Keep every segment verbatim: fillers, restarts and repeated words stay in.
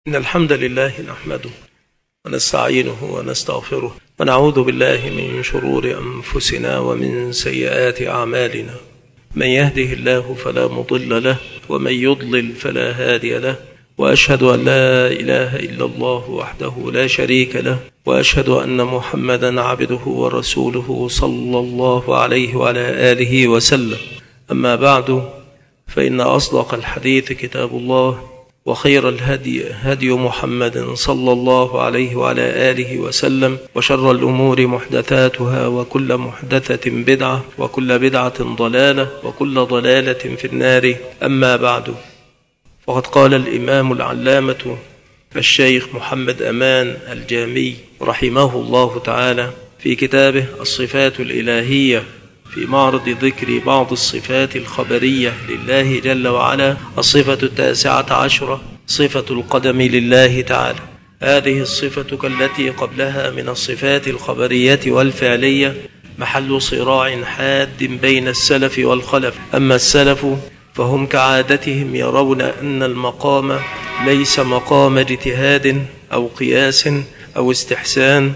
إن الحمد لله نحمده ونستعينه ونستغفره ونعوذ بالله من شرور أنفسنا ومن سيئات أعمالنا. من يهده الله فلا مضل له ومن يضلل فلا هادي له، وأشهد أن لا إله إلا الله وحده لا شريك له، وأشهد أن محمدا عبده ورسوله صلى الله عليه وعلى آله وسلم. أما بعد، فإن أصدق الحديث كتاب الله، وخير الهدي هدي محمد صلى الله عليه وعلى آله وسلم، وشر الأمور محدثاتها، وكل محدثة بدعة، وكل بدعة ضلالة، وكل ضلالة في النار. أما بعد، فقد قال الإمام العلامة الشيخ محمد أمان الجامي رحمه الله تعالى في كتابه الصفات الإلهية في معرض ذكر بعض الصفات الخبرية لله جل وعلا: الصفة التاسعة عشرة، صفة القدم لله تعالى. هذه الصفة كالتي قبلها من الصفات الخبرية والفعلية محل صراع حاد بين السلف والخلف. أما السلف فهم كعادتهم يرون أن المقام ليس مقام اجتهاد أو قياس أو استحسان،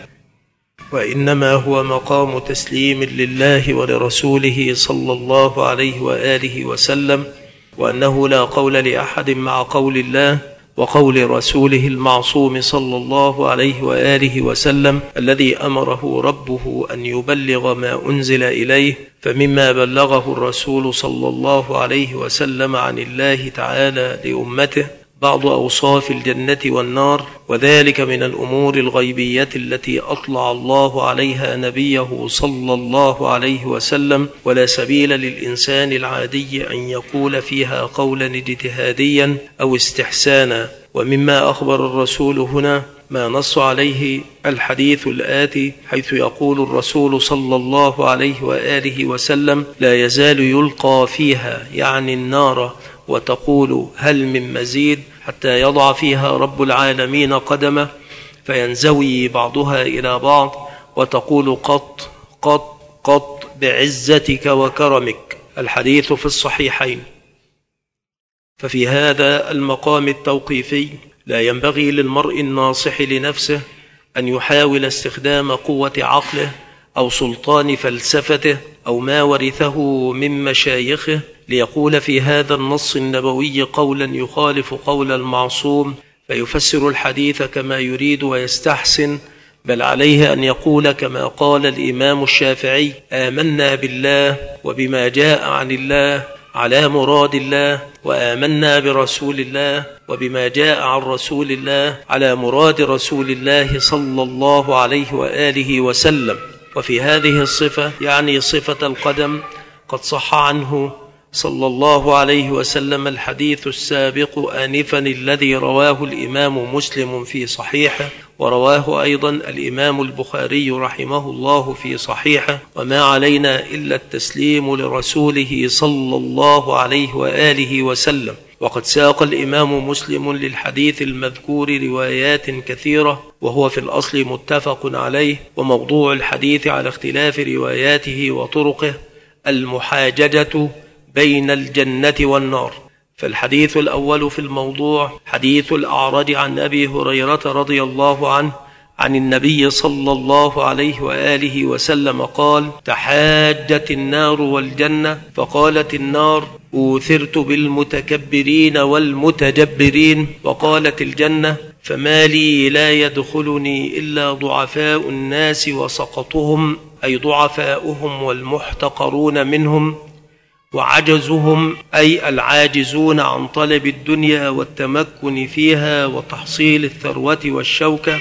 وإنما هو مقام تسليم لله ولرسوله صلى الله عليه وآله وسلم، وأنه لا قول لأحد مع قول الله وقول رسوله المعصوم صلى الله عليه وآله وسلم، الذي أمره ربه أن يبلغ ما أنزل إليه. فمما بلغه الرسول صلى الله عليه وسلم عن الله تعالى لأمته بعض أوصاف الجنة والنار، وذلك من الأمور الغيبية التي أطلع الله عليها نبيه صلى الله عليه وسلم، ولا سبيل للإنسان العادي أن يقول فيها قولا اجتهاديا أو استحسانا. ومما أخبر الرسول هنا ما نص عليه الحديث الآتي، حيث يقول الرسول صلى الله عليه وآله وسلم: لا يزال يلقى فيها، يعني النار، وتقول هل من مزيد، حتى يضع فيها رب العالمين قدمه فينزوي بعضها إلى بعض، وتقول قط قط قط بعزتك وكرمك. الحديث في الصحيحين. ففي هذا المقام التوقيفي لا ينبغي للمرء الناصح لنفسه أن يحاول استخدام قوة عقله أو سلطان فلسفته أو ما ورثه من مشايخه ليقول في هذا النص النبوي قولا يخالف قول المعصوم فيفسر الحديث كما يريد ويستحسن، بل عليه أن يقول كما قال الإمام الشافعي: آمنا بالله وبما جاء عن الله على مراد الله، وآمنا برسول الله وبما جاء عن رسول الله على مراد رسول الله صلى الله عليه وآله وسلم. وفي هذه الصفة، يعني صفة القدم، قد صح عنه صلى الله عليه وسلم الحديث السابق آنفا الذي رواه الإمام مسلم في صحيحه، ورواه أيضا الإمام البخاري رحمه الله في صحيحه: وما علينا إلا التسليم لرسوله صلى الله عليه وآله وسلم. وقد ساق الإمام مسلم للحديث المذكور روايات كثيرة، وهو في الأصل متفق عليه، وموضوع الحديث على اختلاف رواياته وطرقه المحاججة بين الجنة والنار. فالحديث الأول في الموضوع حديث الأعرج عن أبي هريرة رضي الله عنه عن النبي صلى الله عليه وآله وسلم قال: تحاجت النار والجنة، فقالت النار: أوثرت بالمتكبرين والمتجبرين. وقالت الجنة: فما لي لا يدخلني إلا ضعفاء الناس وسقطهم، أي ضعفاؤهم والمحتقرون منهم، وعجزهم، أي العاجزون عن طلب الدنيا والتمكن فيها وتحصيل الثروة والشوكة.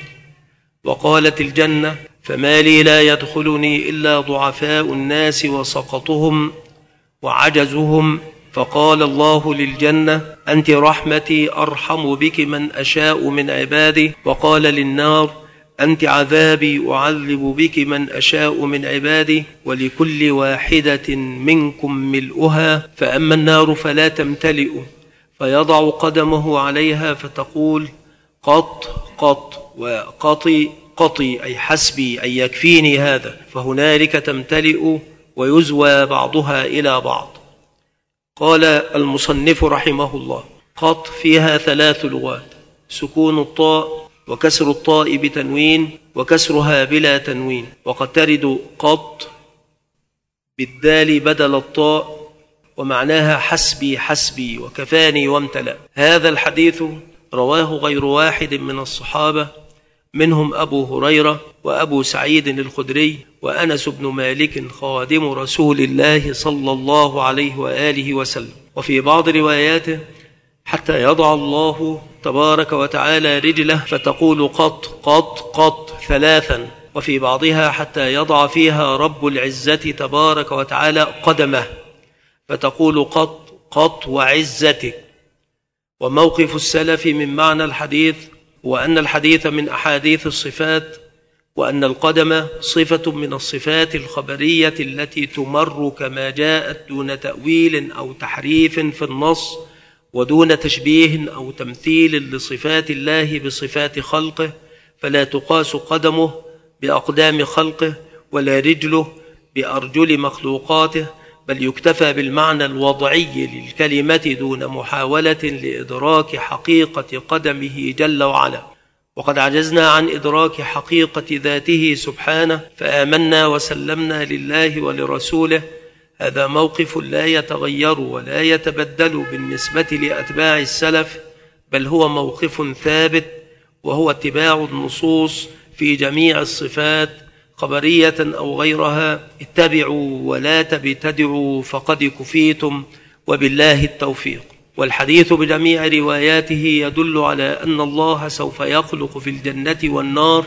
وقالت الجنة: فما لي لا يدخلني إلا ضعفاء الناس وسقطهم وعجزهم. فقال الله للجنة: أنت رحمتي أرحم بك من أشاء من عبادي. وقال للنار: أنت عذابي أعذب بك من أشاء من عبادي، ولكل واحدة منكم ملؤها. فأما النار فلا تمتلئ، فيضع قدمه عليها فتقول: قط قط، وقطي قطي، أي حسبي، أي يكفيني هذا. فهنالك تمتلئ ويزوى بعضها إلى بعض. قال المصنف رحمه الله: قط فيها ثلاث لغات: سكون الطاء وكسر الطاء بتنوين وكسرها بلا تنوين. وقد ترد قط بالدال بدل الطاء ومعناها حسبي حسبي وكفاني وامتلأ. هذا الحديث رواه غير واحد من الصحابة، منهم أبو هريرة وأبو سعيد الخدري وأنس بن مالك خادم رسول الله صلى الله عليه وآله وسلم. وفي بعض رواياته حتى يضع الله تبارك وتعالى رجله فتقول قط قط قط ثلاثا، وفي بعضها حتى يضع فيها رب العزة تبارك وتعالى قدمه فتقول قط قط وعزتك. وموقف السلف من معنى الحديث وأن الحديث من أحاديث الصفات، وأن القدم صفة من الصفات الخبرية التي تمر كما جاءت دون تأويل أو تحريف في النص، ودون تشبيه أو تمثيل لصفات الله بصفات خلقه، فلا تقاس قدمه بأقدام خلقه ولا رجله بأرجل مخلوقاته، بل يكتفى بالمعنى الوضعي للكلمة دون محاولة لإدراك حقيقة قدمه جل وعلا. وقد عجزنا عن إدراك حقيقة ذاته سبحانه، فآمنا وسلمنا لله ولرسوله. هذا موقف لا يتغير ولا يتبدل بالنسبة لأتباع السلف، بل هو موقف ثابت، وهو اتباع النصوص في جميع الصفات خبرية أو غيرها. اتبعوا ولا تبتدعوا فقد كفيتم، وبالله التوفيق. والحديث بجميع رواياته يدل على أن الله سوف يخلق في الجنة والنار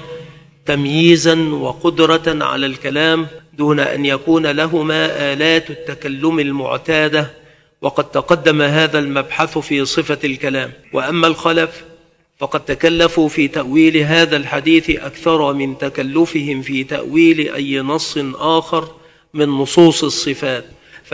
تمييزا وقدرة على الكلام دون أن يكون لهما آلات التكلم المعتادة، وقد تقدم هذا المبحث في صفة الكلام. وأما الخلف فقد تكلفوا في تأويل هذا الحديث أكثر من تكلفهم في تأويل أي نص آخر من نصوص الصفات،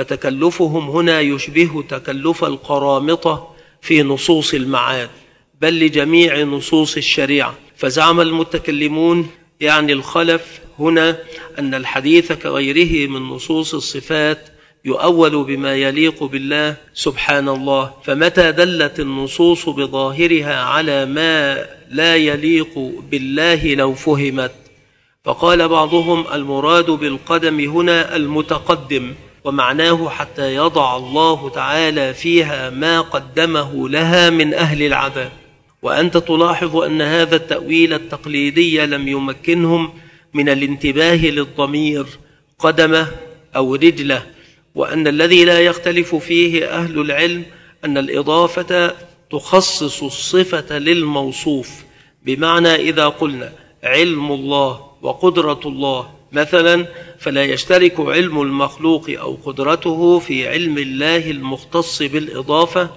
فتكلفهم هنا يشبه تكلف القرامطة في نصوص المعاد، بل لجميع نصوص الشريعة. فزعم المتكلمون يعني الخلف هنا أن الحديث كغيره من نصوص الصفات يؤول بما يليق بالله سبحان الله، فمتى دلت النصوص بظاهرها على ما لا يليق بالله لو فهمت. فقال بعضهم المراد بالقدم هنا المتقدم، ومعناه حتى يضع الله تعالى فيها ما قدمه لها من أهل العذاب. وأنت تلاحظ أن هذا التأويل التقليدي لم يمكنهم من الانتباه للضمير قدمه أو رجله، وأن الذي لا يختلف فيه أهل العلم أن الإضافة تخصص الصفة للموصوف، بمعنى إذا قلنا علم الله وقدرة الله مثلا، فلا يشترك علم المخلوق أو قدرته في علم الله المختص بالإضافة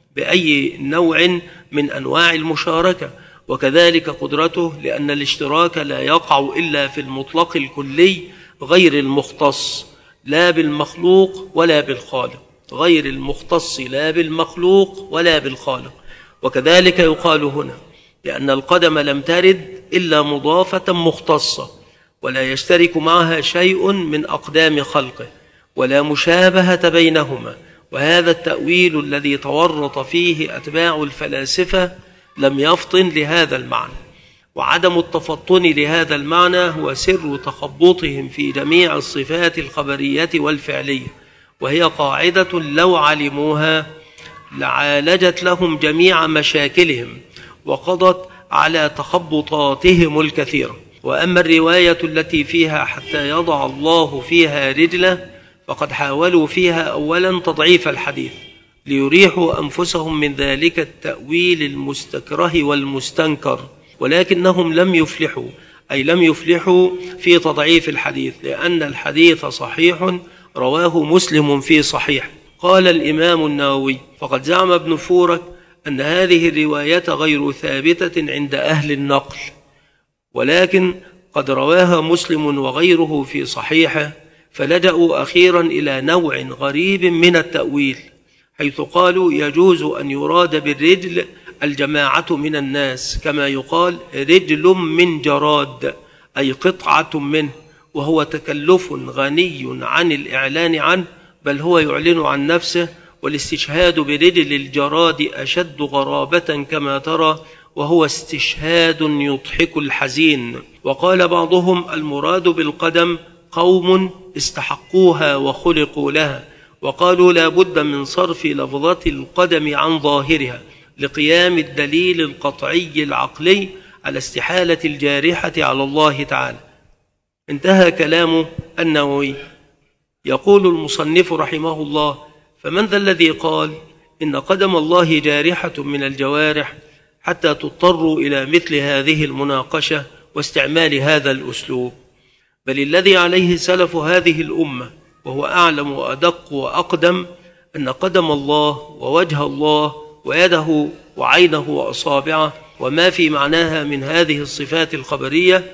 بأي نوع من أنواع المشاركة، وكذلك قدرته، لأن الاشتراك لا يقع إلا في المطلق الكلي غير المختص لا بالمخلوق ولا بالخالق، غير المختص لا بالمخلوق ولا بالخالق. وكذلك يقال هنا لأن القدم لم ترد إلا مضافة مختصة، ولا يشترك معها شيء من أقدام خلقه، ولا مشابهة بينهما. وهذا التأويل الذي تورط فيه أتباع الفلاسفة لم يفطن لهذا المعنى، وعدم التفطن لهذا المعنى هو سر تخبطهم في جميع الصفات الخبرية والفعلية، وهي قاعدة لو علموها لعالجت لهم جميع مشاكلهم وقضت على تخبطاتهم الكثيرة. وأما الرواية التي فيها حتى يضع الله فيها رجله فقد حاولوا فيها أولا تضعيف الحديث ليريحوا أنفسهم من ذلك التأويل المستكره والمستنكر، ولكنهم لم يفلحوا، أي لم يفلحوا في تضعيف الحديث، لأن الحديث صحيح رواه مسلم في صحيح. قال الإمام النووي فقد زعم ابن فورك أن هذه الرواية غير ثابتة عند أهل النقل، ولكن قد رواها مسلم وغيره في صحيحه، فلجأوا أخيرا إلى نوع غريب من التأويل، حيث قالوا يجوز أن يراد بالرجل الجماعة من الناس، كما يقال رجل من جراد، أي قطعة منه، وهو تكلف غني عن الإعلان عنه، بل هو يعلن عن نفسه. والاستشهاد برجل الجراد أشد غرابة كما ترى، وهو استشهاد يضحك الحزين. وقال بعضهم المراد بالقدم قوم استحقوها وخلقوا لها، وقالوا لا بد من صرف لفظة القدم عن ظاهرها لقيام الدليل القطعي العقلي على استحالة الجارحة على الله تعالى. انتهى كلام النووي. يقول المصنف رحمه الله: فمن ذا الذي قال إن قدم الله جارحة من الجوارح حتى تضطروا إلى مثل هذه المناقشة واستعمال هذا الأسلوب؟ بل الذي عليه سلف هذه الأمة وهو أعلم وأدق وأقدم أن قدم الله ووجه الله ويده وعينه وأصابعه وما في معناها من هذه الصفات الخبرية،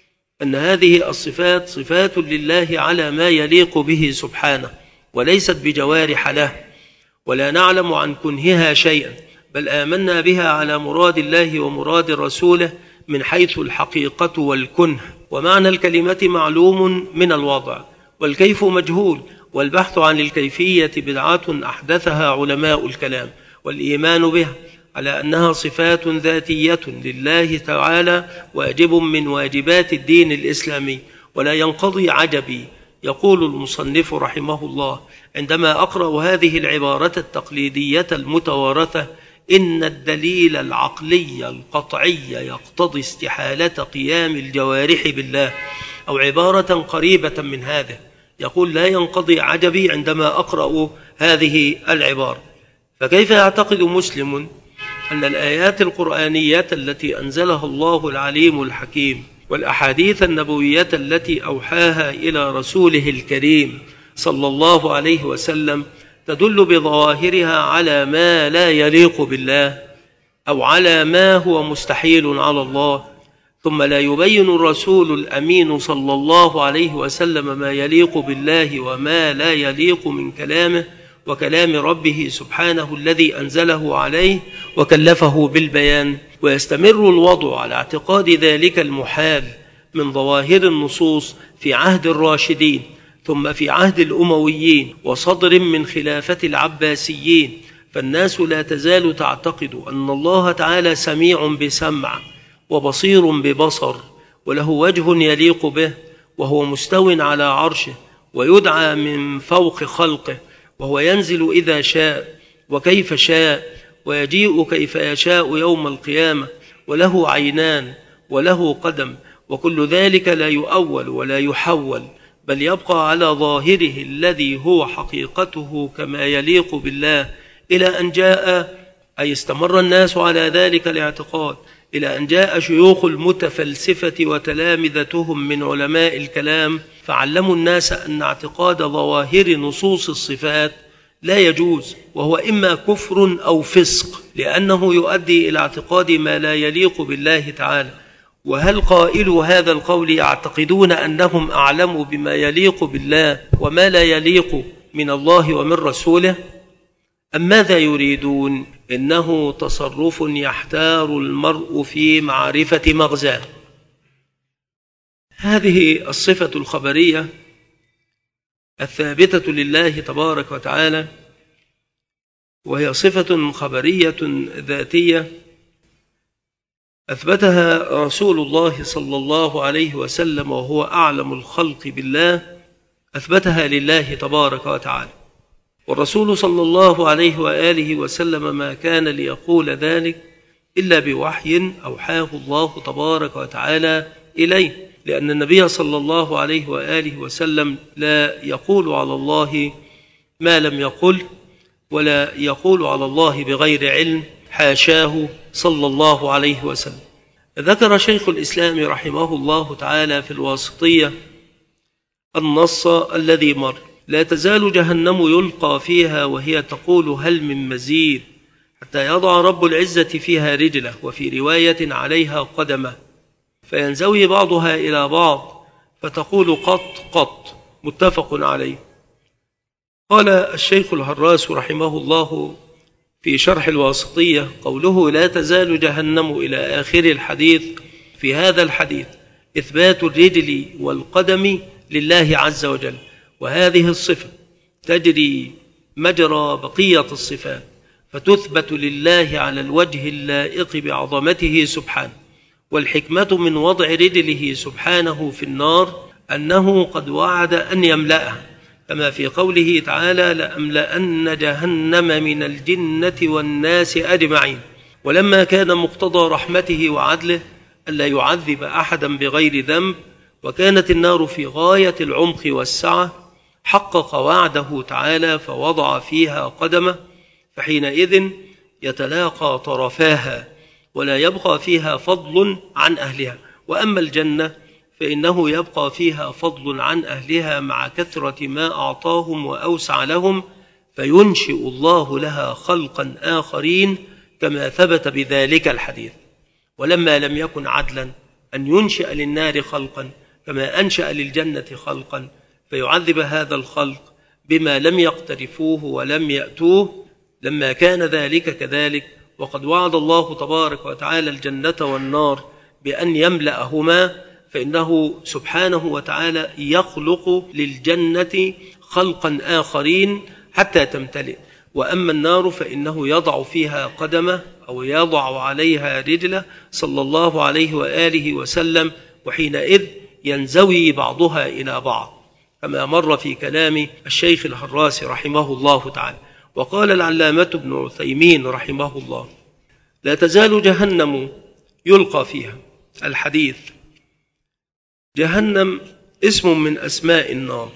أن هذه الصفات صفات لله على ما يليق به سبحانه، وليست بجوارح له، ولا نعلم عن كنهها شيئا، بل آمنا بها على مراد الله ومراد رسوله من حيث الحقيقة والكنه. ومعنى الكلمة معلوم من الوضع، والكيف مجهول، والبحث عن الكيفية بدعة أحدثها علماء الكلام، والإيمان بها على أنها صفات ذاتية لله تعالى واجب من واجبات الدين الإسلامي. ولا ينقضي عجبي، يقول المصنف رحمه الله عندما أقرأ هذه العبارة التقليدية المتوارثة: إن الدليل العقلي القطعي يقتضي استحالة قيام الجوارح بالله، أو عبارة قريبة من هذا. يقول لا ينقضي عجبي عندما أقرأ هذه العبارة. فكيف يعتقد مسلم أن الآيات القرآنية التي أنزلها الله العليم الحكيم والأحاديث النبوية التي أوحاها إلى رسوله الكريم صلى الله عليه وسلم تدل بظواهرها على ما لا يليق بالله أو على ما هو مستحيل على الله، ثم لا يبين الرسول الأمين صلى الله عليه وسلم ما يليق بالله وما لا يليق من كلامه وكلام ربه سبحانه الذي أنزله عليه وكلفه بالبيان، ويستمر الوضع على اعتقاد ذلك المحال من ظواهر النصوص في عهد الراشدين، ثم في عهد الأمويين، وصدر من خلافة العباسيين. فالناس لا تزال تعتقد أن الله تعالى سميع بسمع وبصير ببصر، وله وجه يليق به، وهو مستو على عرشه، ويدعى من فوق خلقه، وهو ينزل إذا شاء وكيف شاء، ويجيء كيف يشاء يوم القيامة، وله عينان وله قدم، وكل ذلك لا يؤول ولا يحول، بل يبقى على ظاهره الذي هو حقيقته كما يليق بالله، إلى أن جاء، أي استمر الناس على ذلك الاعتقاد، إلى أن جاء شيوخ المتفلسفة وتلامذتهم من علماء الكلام فعلموا الناس أن اعتقاد ظواهر نصوص الصفات لا يجوز، وهو إما كفر أو فسق، لأنه يؤدي إلى اعتقاد ما لا يليق بالله تعالى. وهل قائلو هذا القول يعتقدون أنهم أعلم بما يليق بالله وما لا يليق من الله ومن رسوله؟ أم ماذا يريدون؟ إنه تصرف يحتار المرء في معرفة مغزاه. هذه الصفة الخبرية الثابتة لله تبارك وتعالى، وهي صفة خبرية ذاتية أثبتها رسول الله صلى الله عليه وسلم وهو أعلم الخلق بالله، أثبتها لله تبارك وتعالى. والرسول صلى الله عليه وآله وسلم ما كان ليقول ذلك إلا بوحي أوحاه الله تبارك وتعالى إليه، لأن النبي صلى الله عليه وآله وسلم لا يقول على الله ما لم يقل، ولا يقول على الله بغير علم، حاشاه صلى الله عليه وسلم. ذكر شيخ الإسلام رحمه الله تعالى في الواسطية النص الذي مر: لا تزال جهنم يلقى فيها وهي تقول هل من مزيد، حتى يضع رب العزة فيها رجله، وفي رواية عليها قدمه، فينزوي بعضها إلى بعض فتقول قط قط، متفق عليه. قال الشيخ الهراس رحمه الله في شرح الواسطية: قوله لا تزال جهنم إلى آخر الحديث، في هذا الحديث إثبات الرجل والقدم لله عز وجل، وهذه الصفة تجري مجرى بقية الصفات، فتثبت لله على الوجه اللائق بعظمته سبحانه. والحكمة من وضع رجله سبحانه في النار أنه قد وعد أن يملأها، كما في قوله تعالى: لأملأن جهنم من الجنة والناس أجمعين. ولما كان مقتضى رحمته وعدله ألا يعذب أحدا بغير ذنب، وكانت النار في غاية العمق والسعة، حقق وعده تعالى فوضع فيها قدمه، فحينئذ يتلاقى طرفاها ولا يبقى فيها فضل عن أهلها. وأما الجنة فإنه يبقى فيها فضل عن أهلها مع كثرة ما أعطاهم وأوسع لهم، فينشئ الله لها خلقا آخرين كما ثبت بذلك الحديث. ولما لم يكن عدلا أن ينشئ للنار خلقا كما أنشأ للجنة خلقا، فيعذب هذا الخلق بما لم يقترفوه ولم يأتوه، لما كان ذلك كذلك وقد وعد الله تبارك وتعالى الجنة والنار بأن يملأهما، فإنه سبحانه وتعالى يخلق للجنة خلقا آخرين حتى تمتلئ. وأما النار فإنه يضع فيها قدمه أو يضع عليها رجله صلى الله عليه وآله وسلم، وحينئذ ينزوي بعضها إلى بعض، كما مر في كلام الشيخ الهراسي رحمه الله تعالى. وقال العلامة ابن عثيمين رحمه الله: لا تزال جهنم يلقى فيها. الحديث: جهنم اسم من أسماء النار،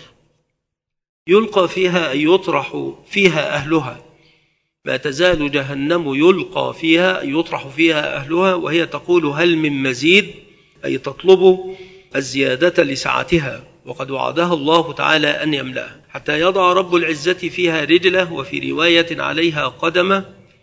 يلقى فيها أي يطرح فيها أهلها. ما تزال جهنم يلقى فيها أي يطرح فيها أهلها، وهي تقول: هل من مزيد؟ أي تطلب الزيادة لسعتها، وقد وعدها الله تعالى أن يملأها، حتى يضع رب العزة فيها رجله، وفي رواية عليها قدمه،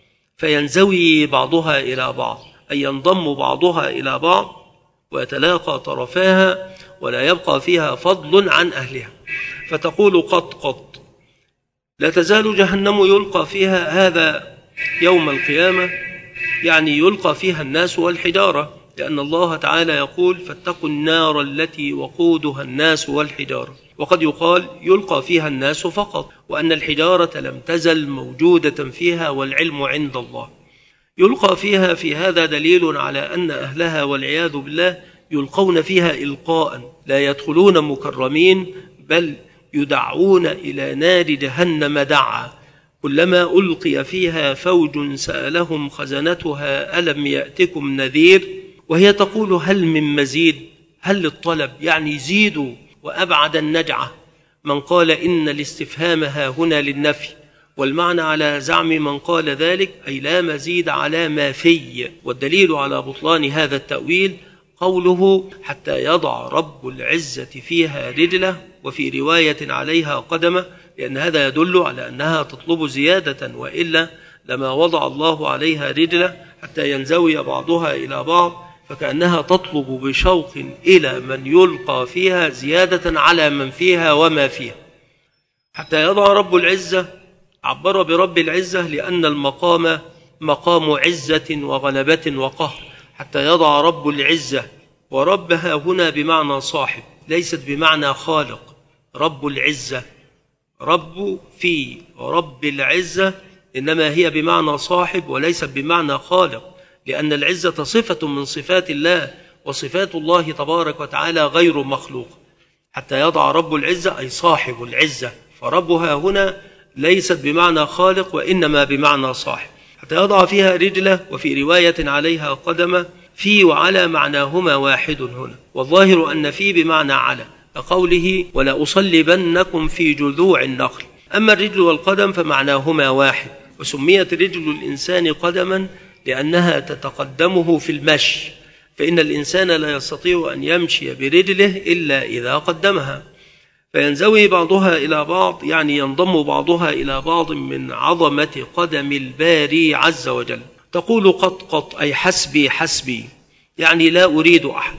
فينزوي بعضها إلى بعض، أي ينضم بعضها إلى بعض ويتلاقى طرفاها ولا يبقى فيها فضل عن أهلها، فتقول: قط قط. لا تزال جهنم يلقى فيها، هذا يوم القيامة، يعني يلقى فيها الناس والحجارة، لأن الله تعالى يقول: فاتقوا النار التي وقودها الناس والحجارة. وقد يقال يلقى فيها الناس فقط، وأن الحجارة لم تزل موجودة فيها والعلم عند الله. يلقى فيها في هذا دليل على أن أهلها والعياذ بالله يلقون فيها إلقاء، لا يدخلون مكرمين، بل يدعون إلى نار جهنم دعا. كلما ألقي فيها فوج سألهم خزنتها ألم يأتكم نذير، وهي تقول: هل من مزيد؟ هل للطلب، يعني زيدوا وأبعد النجعة. من قال إن الاستفهام ها هنا للنفي، والمعنى على زعم من قال ذلك أي لا مزيد على ما في. والدليل على بطلان هذا التأويل قوله: حتى يضع رب العزة فيها رجله، وفي رواية عليها قدمه، لأن هذا يدل على أنها تطلب زيادة، وإلا لما وضع الله عليها رجله حتى ينزوي بعضها إلى بعض، فكأنها تطلب بشوق إلى من يلقى فيها زيادة على من فيها وما فيها. حتى يضع رب العزة، عبر برب العزة لأن المقام مقام عزة وغلبة وقهر. حتى يضع رب العزة، وربها هنا بمعنى صاحب، ليست بمعنى خالق. رب العزة رب في رب العزة، إنما هي بمعنى صاحب وليست بمعنى خالق، لأن العزة صفة من صفات الله، وصفات الله تبارك وتعالى غير مخلوق. حتى يضع رب العزة أي صاحب العزة، فربها هنا ليست بمعنى خالق وإنما بمعنى صاحب. حتى يضع فيها رجله، وفي رواية عليها قدمه. في وعلى معناهما واحد هنا، والظاهر أن في بمعنى على، كقوله: ولا أصلبنكم في جذوع النخل. أما الرجل والقدم فمعناهما واحد، وسميت رجل الإنسان قدما لأنها تتقدمه في المشي، فإن الإنسان لا يستطيع أن يمشي برجله إلا إذا قدمها، فينزوي بعضها إلى بعض، يعني ينضم بعضها إلى بعض من عظمة قدم الباري عز وجل. تقول: قط قط أي حسبي حسبي، يعني لا أريد أحد.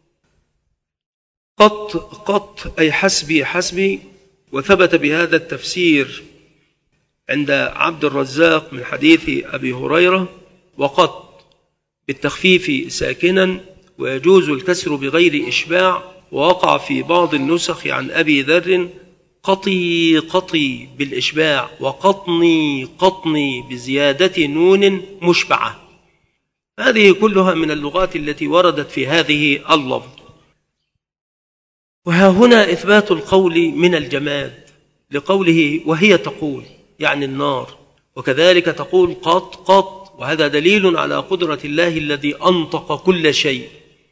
قط قط أي حسبي حسبي. وثبت بهذا التفسير عند عبد الرزاق من حديث أبي هريرة: وقط بالتخفيف ساكنا، ويجوز الكسر بغير إشباع. ووقع في بعض النسخ عن أبي ذر: قطي قطي بالإشباع، وقطني قطني بزيادة نون مشبعة. هذه كلها من اللغات التي وردت في هذه اللفظ. وها هنا إثبات القول من الجماد لقوله وهي تقول، يعني النار، وكذلك تقول قط قط، وهذا دليل على قدرة الله الذي أنطق كل شيء.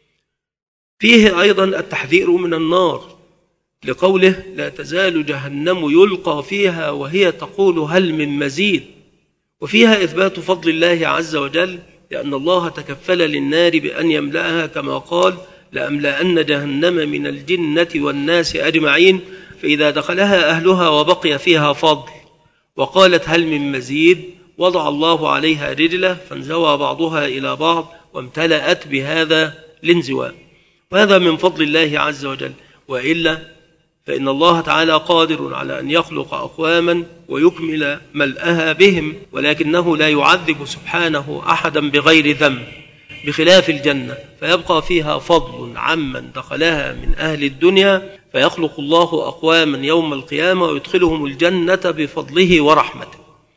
فيه أيضا التحذير من النار لقوله لا تزال جهنم يلقى فيها وهي تقول هل من مزيد. وفيها إثبات فضل الله عز وجل، لأن الله تكفل للنار بأن يملأها كما قال لأملأن جهنم من الجنة والناس أجمعين، فإذا دخلها أهلها وبقي فيها فضل وقالت هل من مزيد وضع الله عليها رجله فانزوى بعضها إلى بعض وامتلأت بهذا الانزواء. وهذا من فضل الله عز وجل، وإلا فإن الله تعالى قادر على أن يخلق أقواما ويكمل ملأها بهم، ولكنه لا يعذب سبحانه أحدا بغير ذنب، بخلاف الجنة فيبقى فيها فضل عمن دخلها من أهل الدنيا، فيخلق الله أقواما يوم القيامة ويدخلهم الجنة بفضله ورحمته.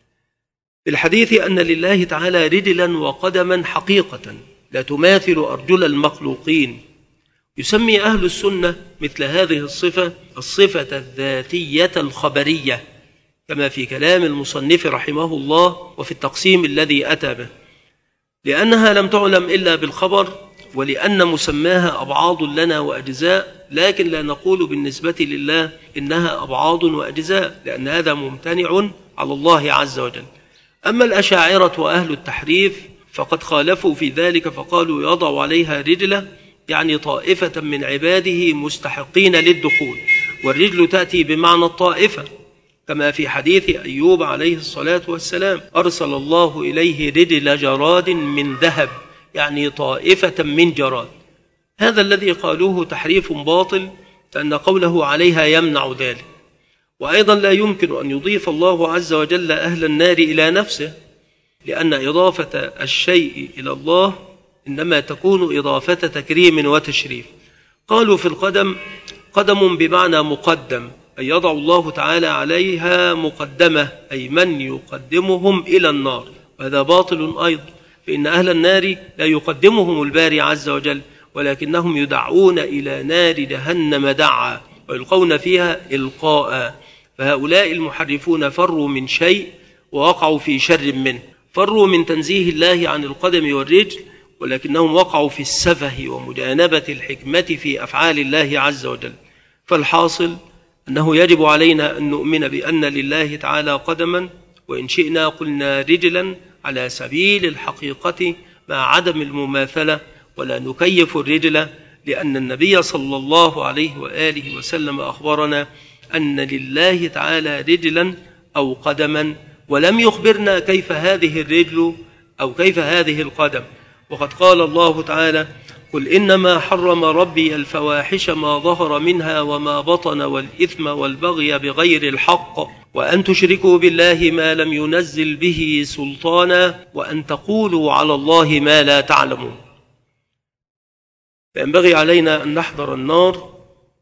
في الحديث أن لله تعالى رجلا وقدما حقيقة لا تماثل أرجل المخلوقين. يسمي أهل السنة مثل هذه الصفة الصفة الذاتية الخبرية، كما في كلام المصنف رحمه الله وفي التقسيم الذي أتى به، لأنها لم تعلم إلا بالخبر، ولأن مسماها أبعاض لنا وأجزاء، لكن لا نقول بالنسبة لله إنها أبعاض وأجزاء، لأن هذا ممتنع على الله عز وجل. أما الأشاعرة وأهل التحريف فقد خالفوا في ذلك، فقالوا يضع عليها رجله، يعني طائفة من عباده مستحقين للدخول، والرجل تأتي بمعنى الطائفة، كما في حديث أيوب عليه الصلاة والسلام أرسل الله إليه رجل جراد من ذهب، يعني طائفة من جراد. هذا الذي قالوه تحريف باطل، لأن قوله عليها يمنع ذلك. وأيضا لا يمكن أن يضيف الله عز وجل أهل النار إلى نفسه، لأن إضافة الشيء إلى الله إنما تكون إضافة تكريم وتشريف. قالوا في القدم قدم بمعنى مقدم، أي يضع الله تعالى عليها مقدمة، أي من يقدمهم إلى النار، وهذا باطل أيضا، فإن أهل النار لا يقدمهم الباري عز وجل، ولكنهم يدعون إلى نار جهنم دعا ويلقون فيها إلقاء. فهؤلاء المحرفون فروا من شيء ووقعوا في شر منه، فروا من تنزيه الله عن القدم والرجل، ولكنهم وقعوا في السفه ومجانبة الحكمة في أفعال الله عز وجل. فالحاصل أنه يجب علينا أن نؤمن بأن لله تعالى قدما، وإن شئنا قلنا رجلا على سبيل الحقيقة مع عدم المماثلة، ولا نكيف الرجل، لأن النبي صلى الله عليه وآله وسلم أخبرنا أن لله تعالى رجلا أو قدما، ولم يخبرنا كيف هذه الرجل أو كيف هذه القدم. وقد قال الله تعالى قل إنما حرم ربي الفواحش ما ظهر منها وما بطن والإثم والبغي بغير الحق وأن تشركوا بالله ما لم ينزل به سلطانا وأن تقولوا على الله ما لا تعلمون. فينبغي علينا أن نحذر النار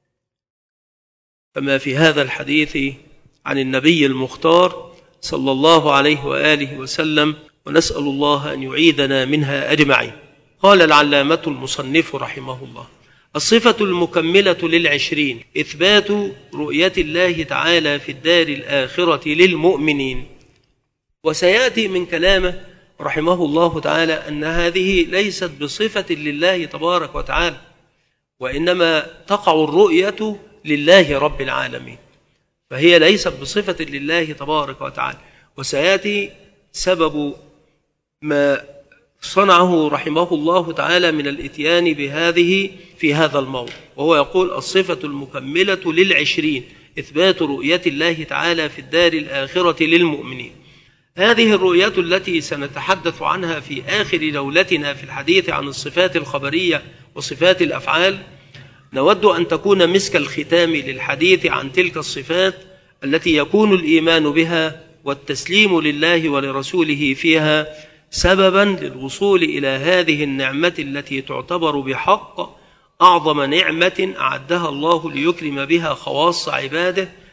كما في هذا الحديث عن النبي المختار صلى الله عليه وآله وسلم، ونسأل الله أن يعيذنا منها أجمعين. قال العلامة المصنف رحمه الله الصفة المكملة للعشرين إثبات رؤية الله تعالى في الدار الآخرة للمؤمنين. وسيأتي من كلامه رحمه الله تعالى أن هذه ليست بصفة لله تبارك وتعالى، وإنما تقع الرؤية لله رب العالمين، فهي ليست بصفة لله تبارك وتعالى. وسيأتي سبب ما صنعه رحمه الله تعالى من الاتيان بهذه في هذا الموضوع، وهو يقول الصفة المكملة للعشرين إثبات رؤية الله تعالى في الدار الآخرة للمؤمنين. هذه الرؤية التي سنتحدث عنها في آخر جولتنا في الحديث عن الصفات الخبرية وصفات الأفعال، نود أن تكون مسك الختام للحديث عن تلك الصفات التي يكون الإيمان بها والتسليم لله ولرسوله فيها سببا للوصول إلى هذه النعمة التي تعتبر بحق أعظم نعمة أعدها الله ليكرم بها خواص عباده،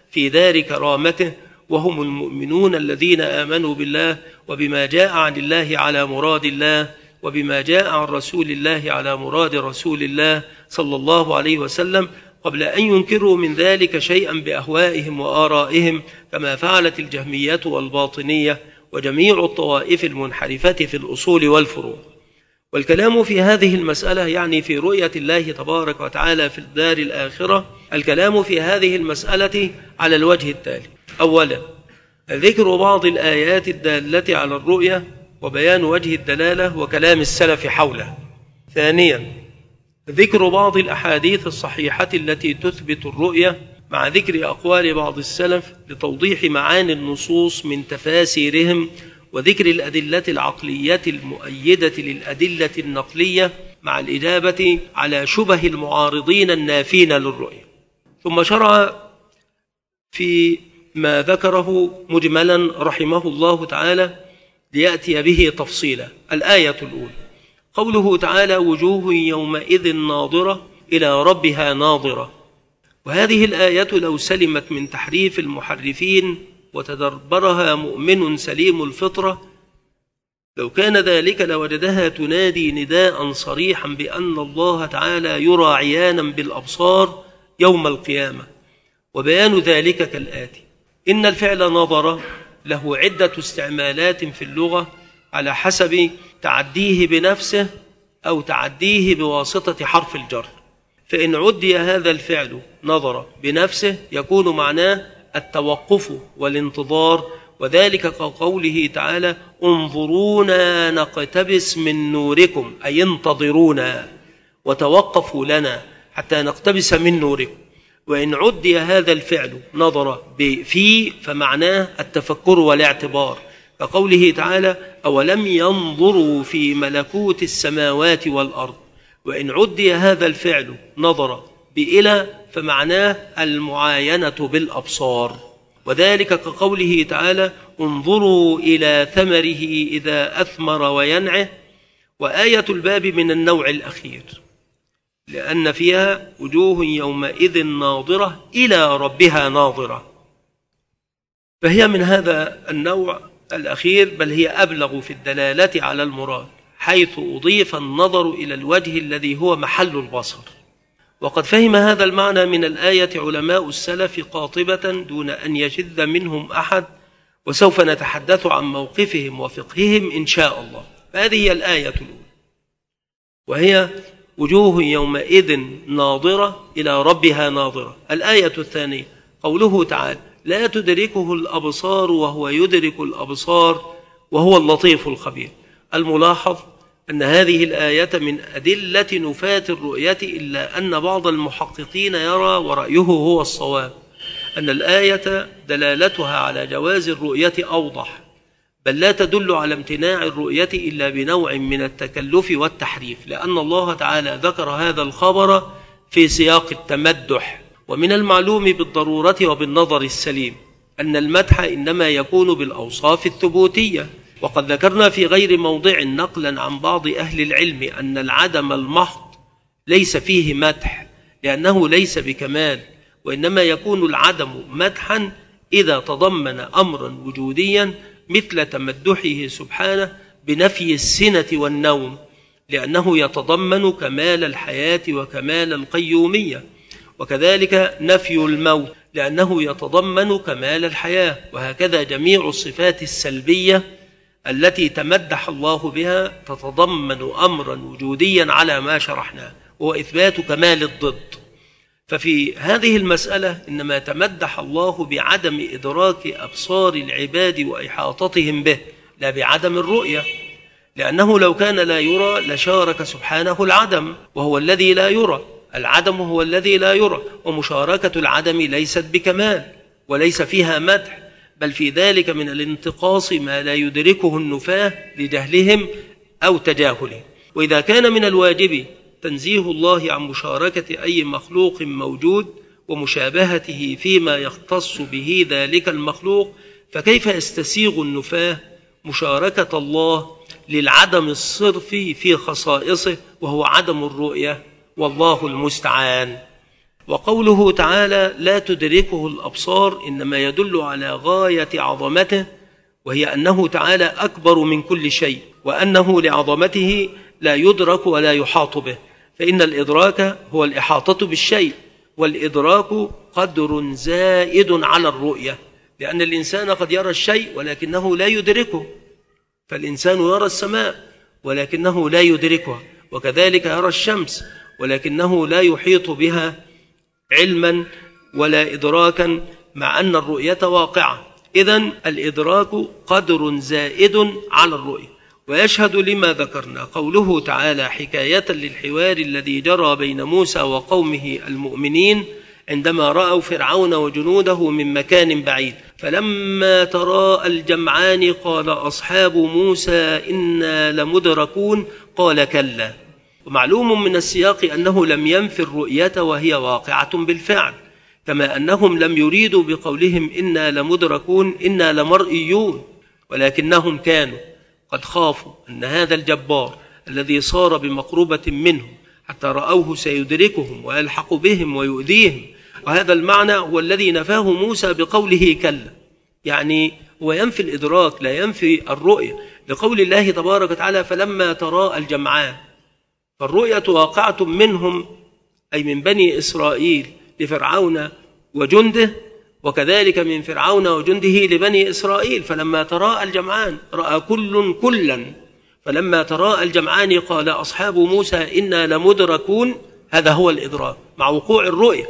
في دار كرامته، وهم المؤمنون الذين آمنوا بالله وبما جاء عن الله على مراد الله، وبما جاء عن رسول الله على مراد رسول الله صلى الله عليه وسلم، قبل أن ينكروا من ذلك شيئا بأهوائهم وآرائهم، كما فعلت الجهمية والباطنية وجميع الطوائف المنحرفة في الأصول والفروع. والكلام في هذه المسألة يعني في رؤية الله تبارك وتعالى في الدار الآخرة، الكلام في هذه المسألة على الوجه التالي: أولا، ذكر بعض الآيات الدالة على الرؤية وبيان وجه الدلالة وكلام السلف حوله. ثانيا، ذكر بعض الأحاديث الصحيحة التي تثبت الرؤية مع ذكر أقوال بعض السلف لتوضيح معاني النصوص من تفاسيرهم، وذكر الأدلة العقلية المؤيدة للأدلة النقلية مع الإجابة على شبه المعارضين النافين للرؤية. ثم شرع في ما ذكره مجملا رحمه الله تعالى ليأتي به تفصيلا. الآية الأولى قوله تعالى: وجوه يومئذ ناظرة إلى ربها ناظرة. وهذه الآية لو سلمت من تحريف المحرفين وتدبرها مؤمن سليم الفطرة، لو كان ذلك لوجدها تنادي نداء صريحا بأن الله تعالى يرى عيانا بالأبصار يوم القيامة. وبيان ذلك كالآتي: إن الفعل نظر له عدة استعمالات في اللغة على حسب تعديه بنفسه أو تعديه بواسطة حرف الجر. فإن عدي هذا الفعل نظر بنفسه يكون معناه التوقف والانتظار، وذلك كقوله تعالى: انظرونا نقتبس من نوركم، أي انتظرونا وتوقفوا لنا حتى نقتبس من نوركم. وإن عدي هذا الفعل نظر بفي فمعناه التفكر والاعتبار، كقوله تعالى: أولم ينظروا في ملكوت السماوات والأرض. وإن عدي هذا الفعل نظر بإلى فمعناه المعاينة بالأبصار، وذلك كقوله تعالى: انظروا إلى ثمره إذا أثمر وينعه. وآية الباب من النوع الأخير، لأن فيها وجوه يومئذ ناظرة إلى ربها ناظرة، فهي من هذا النوع الأخير، بل هي أبلغ في الدلالة على المراد، حيث أضيف النظر إلى الوجه الذي هو محل البصر. وقد فهم هذا المعنى من الآية علماء السلف قاطبة دون أن يشذ منهم أحد، وسوف نتحدث عن موقفهم وفقههم إن شاء الله. هذه هي الآية الأولى، وهي وجوه يومئذ ناظرة إلى ربها ناظرة. الآية الثانية قوله تعالى: لا تدركه الأبصار وهو يدرك الأبصار وهو اللطيف الخبير. الملاحظ أن هذه الآية من أدلة نفاة الرؤية، إلا أن بعض المحققين يرى ورأيه هو الصواب أن الآية دلالتها على جواز الرؤية أوضح، بل لا تدل على امتناع الرؤية إلا بنوع من التكلف والتحريف، لأن الله تعالى ذكر هذا الخبر في سياق التمدح. ومن المعلوم بالضرورة وبالنظر السليم أن المدح إنما يكون بالأوصاف الثبوتية. وقد ذكرنا في غير موضع نقلا عن بعض أهل العلم أن العدم المحض ليس فيه مدح، لأنه ليس بكمال، وإنما يكون العدم مدحا إذا تضمن أمرا وجوديا مثل تمدحه سبحانه بنفي السنة والنوم، لأنه يتضمن كمال الحياة وكمال القيومية، وكذلك نفي الموت لأنه يتضمن كمال الحياة، وهكذا جميع الصفات السلبية التي تمدح الله بها تتضمن أمرا وجوديا على ما شرحناه، وهو إثبات كمال الضد. ففي هذه المسألة إنما تمدح الله بعدم إدراك أبصار العباد وإحاطتهم به، لا بعدم الرؤية، لأنه لو كان لا يرى لشارك سبحانه العدم، وهو الذي لا يرى. العدم هو الذي لا يرى، ومشاركة العدم ليست بكمال وليس فيها مدح، بل في ذلك من الانتقاص ما لا يدركه النفاة لجهلهم أو تجاهلهم. وإذا كان من الواجب تنزيه الله عن مشاركة أي مخلوق موجود ومشابهته فيما يختص به ذلك المخلوق، فكيف يستسيغ النفاة مشاركة الله للعدم الصرفي في خصائصه وهو عدم الرؤية؟ والله المستعان. وقوله تعالى لا تدركه الأبصار إنما يدل على غاية عظمته، وهي أنه تعالى أكبر من كل شيء، وأنه لعظمته لا يدرك ولا يحاط به، فإن الإدراك هو الإحاطة بالشيء، والإدراك قدر زائد على الرؤية، لأن الإنسان قد يرى الشيء ولكنه لا يدركه، فالإنسان يرى السماء ولكنه لا يدركها، وكذلك يرى الشمس ولكنه لا يحيط بها علما ولا إدراكا، مع أن الرؤية واقعة. إذن الإدراك قدر زائد على الرؤية. ويشهد لما ذكرنا قوله تعالى حكاية للحوار الذي جرى بين موسى وقومه المؤمنين عندما رأوا فرعون وجنوده من مكان بعيد، فلما تراءى الجمعان قال أصحاب موسى إنا لمدركون قال كلا. ومعلوم من السياق أنه لم ينفي الرؤية وهي واقعة بالفعل، كما أنهم لم يريدوا بقولهم إنا لمدركون إنا لمرئيون، ولكنهم كانوا قد خافوا أن هذا الجبار الذي صار بمقربة منهم حتى رأوه سيدركهم ويلحق بهم ويؤذيهم، وهذا المعنى هو الذي نفاه موسى بقوله كلا، يعني هو ينفي الإدراك لا ينفي الرؤية، لقول الله تبارك وتعالى فلما تراءى الجمعان، فالرؤية واقعة منهم أي من بني إسرائيل لفرعون وجنده، وكذلك من فرعون وجنده لبني إسرائيل. فلما تراءى الجمعان رأى كل كلا، فلما تراءى الجمعان قال أصحاب موسى إنا لمدركون، هذا هو الإدراك مع وقوع الرؤية.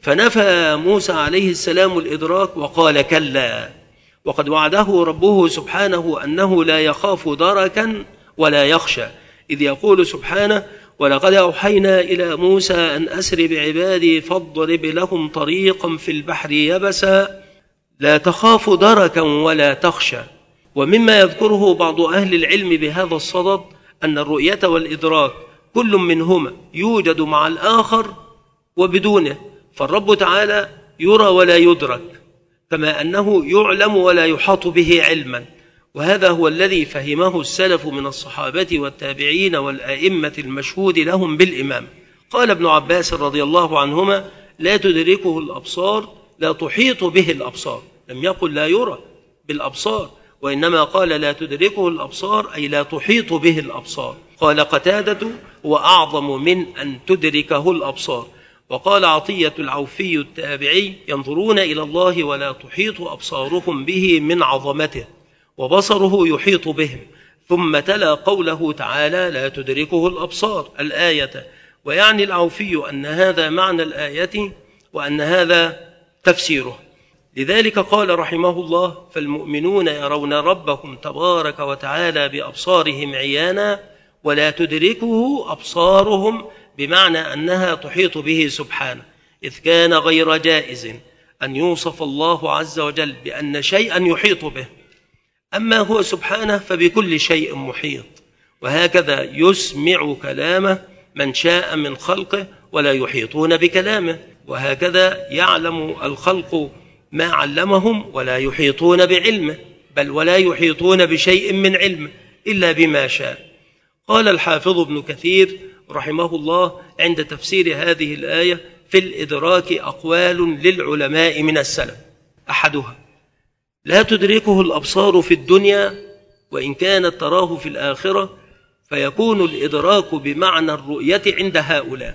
فنفى موسى عليه السلام الإدراك وقال كلا، وقد وعده ربه سبحانه أنه لا يخاف دركا ولا يخشى، إذ يقول سبحانه ولقد أوحينا إلى موسى أن أسر بعبادي فاضرب لهم طريقا في البحر يبسا لا تخاف دركا ولا تخشى. ومما يذكره بعض أهل العلم بهذا الصدد أن الرؤية والإدراك كل منهما يوجد مع الآخر وبدونه، فالرب تعالى يرى ولا يدرك، كما أنه يعلم ولا يحاط به علما، وهذا هو الذي فهمه السلف من الصحابة والتابعين والآئمة المشهود لهم بالإمام. قال ابن عباس رضي الله عنهما لا تدركه الأبصار لا تحيط به الأبصار، لم يقل لا يرى بالأبصار، وإنما قال لا تدركه الأبصار أي لا تحيط به الأبصار. قال قتادة هو أعظم من أن تدركه الأبصار. وقال عطية العوفي التابعي ينظرون إلى الله ولا تحيط أبصارهم به من عظمته، وبصره يحيط بهم. ثم تلا قوله تعالى لا تدركه الأبصار الآية، ويعني العوفي أن هذا معنى الآية وأن هذا تفسيره. لذلك قال رحمه الله فالمؤمنون يرون ربهم تبارك وتعالى بأبصارهم عيانا ولا تدركه أبصارهم، بمعنى أنها تحيط به سبحانه، إذ كان غير جائز أن يوصف الله عز وجل بأن شيئا يحيط به، أما هو سبحانه فبكل شيء محيط، وهكذا يسمع كلامه من شاء من خلقه ولا يحيطون بكلامه، وهكذا يعلم الخلق ما علمهم ولا يحيطون بعلمه، بل ولا يحيطون بشيء من علمه إلا بما شاء. قال الحافظ ابن كثير رحمه الله عند تفسير هذه الآية في الإدراك أقوال للعلماء من السلف، أحدها لا تدركه الأبصار في الدنيا وإن كانت تراه في الآخرة، فيكون الإدراك بمعنى الرؤية عند هؤلاء.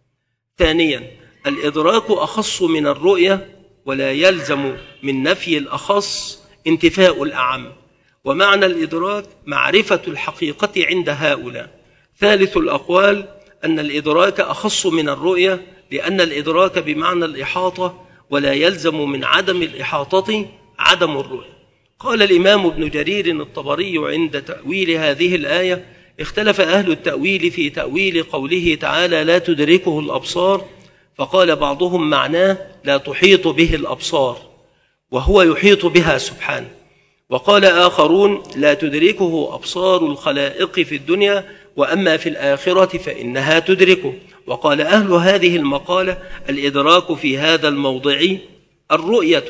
ثانيا الإدراك أخص من الرؤية ولا يلزم من نفي الأخص انتفاء الأعم، ومعنى الإدراك معرفة الحقيقة عند هؤلاء. ثالث الأقوال أن الإدراك أخص من الرؤية لأن الإدراك بمعنى الإحاطة ولا يلزم من عدم الإحاطة عدم الرؤية. قال الإمام ابن جرير الطبري عند تأويل هذه الآية اختلف أهل التأويل في تأويل قوله تعالى لا تدركه الأبصار، فقال بعضهم معناه لا تحيط به الأبصار وهو يحيط بها سبحانه، وقال آخرون لا تدركه أبصار الخلائق في الدنيا وأما في الآخرة فإنها تدركه. وقال أهل هذه المقالة الإدراك في هذا الموضع الرؤية،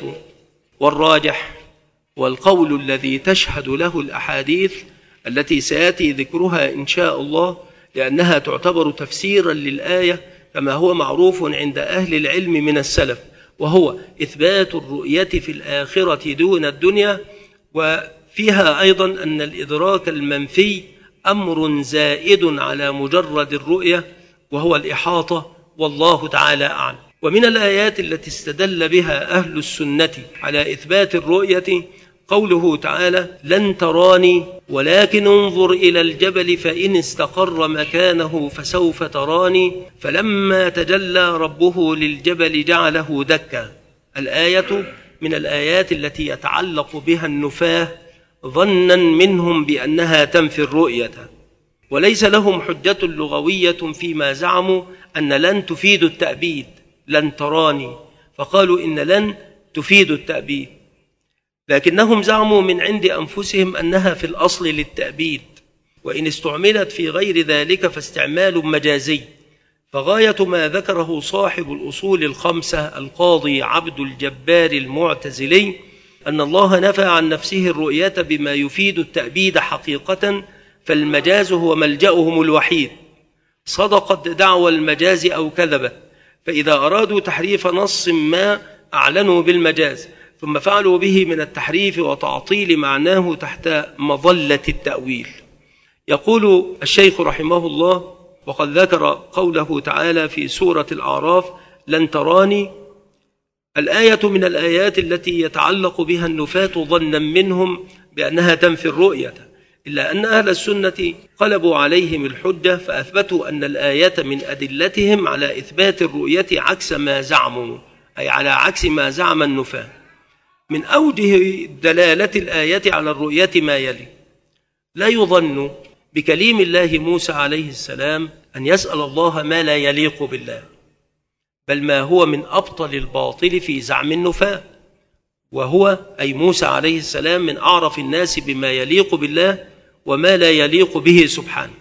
والراجح والقول الذي تشهد له الأحاديث التي سيأتي ذكرها إن شاء الله، لأنها تعتبر تفسيرا للآية كما هو معروف عند أهل العلم من السلف، وهو إثبات الرؤية في الآخرة دون الدنيا. وفيها أيضا أن الإدراك المنفي أمر زائد على مجرد الرؤية وهو الإحاطة، والله تعالى أعلم. ومن الآيات التي استدل بها أهل السنة على إثبات الرؤية قوله تعالى: لن تراني ولكن انظر إلى الجبل فإن استقر مكانه فسوف تراني فلما تجلى ربه للجبل جعله دكا. الآية من الآيات التي يتعلق بها النفاة ظنا منهم بأنها تنفي الرؤية، وليس لهم حجة لغوية فيما زعموا أن لن تفيد التأبيد، لن تراني، فقالوا إن لن تفيد التأبيد، لكنهم زعموا من عند أنفسهم أنها في الأصل للتأبيد، وإن استعملت في غير ذلك فاستعمال مجازي. فغاية ما ذكره صاحب الأصول الخمسة القاضي عبد الجبار المعتزلي أن الله نفى عن نفسه الرؤية بما يفيد التأبيد حقيقة، فالمجاز هو ملجأهم الوحيد. صدقت دعوى المجاز أو كذبت، فإذا أرادوا تحريف نص ما أعلنوا بالمجاز، ثم فعلوا به من التحريف وتعطيل معناه تحت مظلة التأويل. يقول الشيخ رحمه الله: وقد ذكر قوله تعالى في سورة الأعراف: لن تراني. الآية من الآيات التي يتعلق بها النفاة ظنا منهم بأنها تنفي الرؤية، إلا أن أهل السنة قلبوا عليهم الحجة فأثبتوا أن الآية من أدلتهم على إثبات الرؤية عكس ما زعموا، أي على عكس ما زعم النفاة. من أوجه دلالة الآية على الرؤية ما يلي: لا يظن بكليم الله موسى عليه السلام أن يسأل الله ما لا يليق بالله، بل ما هو من أبطل الباطل في زعم النفاة، وهو أي موسى عليه السلام من أعرف الناس بما يليق بالله وما لا يليق به سبحانه.